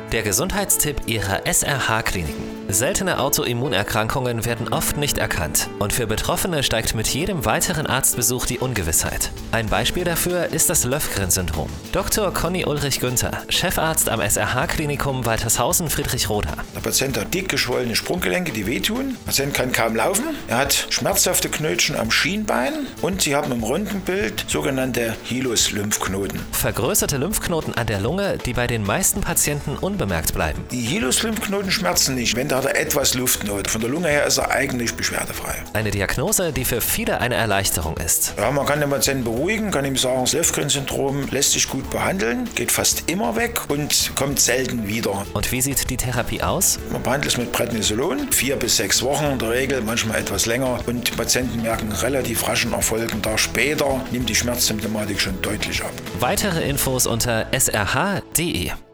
Der Gesundheitstipp Ihrer SRH-Kliniken. Seltene Autoimmunerkrankungen werden oft nicht erkannt und für Betroffene steigt mit jedem weiteren Arztbesuch die Ungewissheit. Ein Beispiel dafür ist das Löfgren-Syndrom. Dr. Conny Ulrich-Günther, Chefarzt am SRH-Klinikum Waltershausen-Friedrichroda. Der Patient hat dick geschwollene Sprunggelenke, die wehtun. Der Patient kann kaum laufen. Er hat schmerzhafte Knötchen am Schienbein und Sie haben im Röntgenbild sogenannte Hilus-Lymphknoten. Vergrößerte Lymphknoten an der Lunge, die bei den meisten Patienten unbemerkt bleiben. Die Hilus-Lymphknoten schmerzen nicht. Wenn da etwas Luftnot. Von der Lunge her ist er eigentlich beschwerdefrei. Eine Diagnose, die für viele eine Erleichterung ist. Ja, man kann den Patienten beruhigen, kann ihm sagen, das Löfgren-Syndrom lässt sich gut behandeln, geht fast immer weg und kommt selten wieder. Und wie sieht die Therapie aus? Man behandelt es mit Prednisolon, 4 bis 6 Wochen in der Regel, manchmal etwas länger. Und die Patienten merken relativ raschen Erfolg. Ein Tag später nimmt die Schmerzsymptomatik schon deutlich ab. Weitere Infos unter srh.de.